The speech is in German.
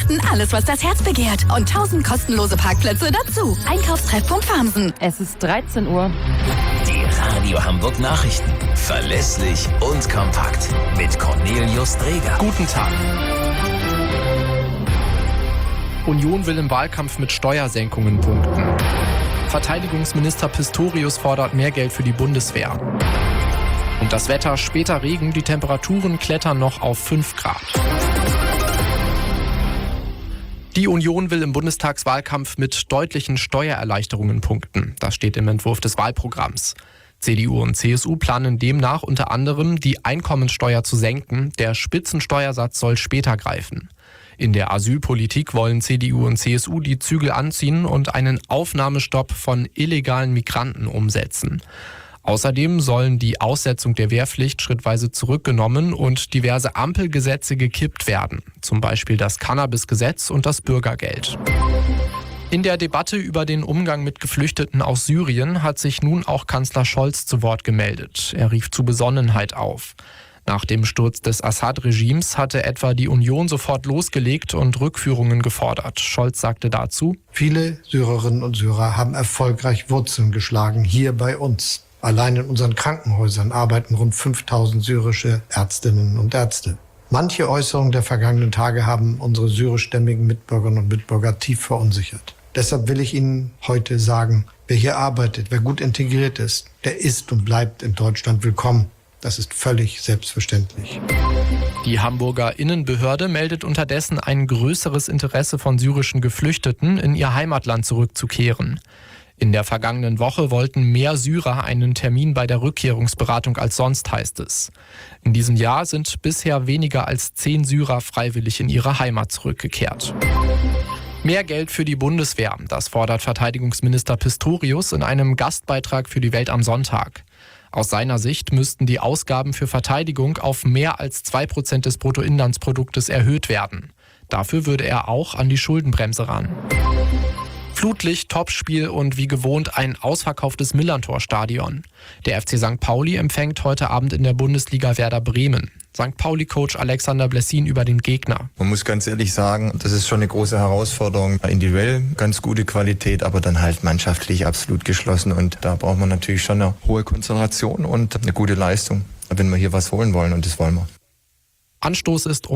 Weihnachten alles, was das Herz begehrt. Und 1000 kostenlose Parkplätze dazu. Einkaufstreffpunkt Farmsen. Es ist 13 Uhr. Die Radio Hamburg Nachrichten. Verlässlich und kompakt. Mit Cornelius Dreger. Guten Tag. Union will im Wahlkampf mit Steuersenkungen punkten. Verteidigungsminister Pistorius fordert mehr Geld für die Bundeswehr. Und das Wetter, später Regen, die Temperaturen klettern noch auf 5 Grad. Die Union will im Bundestagswahlkampf mit deutlichen Steuererleichterungen punkten. Das steht im Entwurf des Wahlprogramms. CDU und CSU planen demnach unter anderem, die Einkommensteuer zu senken. Der Spitzensteuersatz soll später greifen. In der Asylpolitik wollen CDU und CSU die Zügel anziehen und einen Aufnahmestopp von illegalen Migranten umsetzen. Außerdem sollen die Aussetzung der Wehrpflicht schrittweise zurückgenommen und diverse Ampelgesetze gekippt werden. Zum Beispiel das Cannabisgesetz und das Bürgergeld. In der Debatte über den Umgang mit Geflüchteten aus Syrien hat sich nun auch Kanzler Scholz zu Wort gemeldet. Er rief zu Besonnenheit auf. Nach dem Sturz des Assad-Regimes hatte etwa die Union sofort losgelegt und Rückführungen gefordert. Scholz sagte dazu: Viele Syrerinnen und Syrer haben erfolgreich Wurzeln geschlagen hier bei uns. Allein in unseren Krankenhäusern arbeiten rund 5000 syrische Ärztinnen und Ärzte. Manche Äußerungen der vergangenen Tage haben unsere syrischstämmigen Mitbürgerinnen und Mitbürger tief verunsichert. Deshalb will ich Ihnen heute sagen, wer hier arbeitet, wer gut integriert ist, der ist und bleibt in Deutschland willkommen. Das ist völlig selbstverständlich. Die Hamburger Innenbehörde meldet unterdessen ein größeres Interesse von syrischen Geflüchteten, in ihr Heimatland zurückzukehren. In der vergangenen Woche wollten mehr Syrer einen Termin bei der Rückkehrungsberatung als sonst, heißt es. In diesem Jahr sind bisher weniger als 10 Syrer freiwillig in ihre Heimat zurückgekehrt. Mehr Geld für die Bundeswehr, das fordert Verteidigungsminister Pistorius in einem Gastbeitrag für die Welt am Sonntag. Aus seiner Sicht müssten die Ausgaben für Verteidigung auf mehr als 2% des Bruttoinlandsproduktes erhöht werden. Dafür würde er auch an die Schuldenbremse ran. Flutlicht, Topspiel und wie gewohnt ein ausverkauftes Millerntor-Stadion. Der FC St. Pauli empfängt heute Abend in der Bundesliga Werder Bremen. St. Pauli-Coach Alexander Blessin über den Gegner. Man muss ganz ehrlich sagen, das ist schon eine große Herausforderung. Individuell ganz gute Qualität, aber dann halt mannschaftlich absolut geschlossen. Und da braucht man natürlich schon eine hohe Konzentration und eine gute Leistung, wenn wir hier was holen wollen, und das wollen wir. Anstoß ist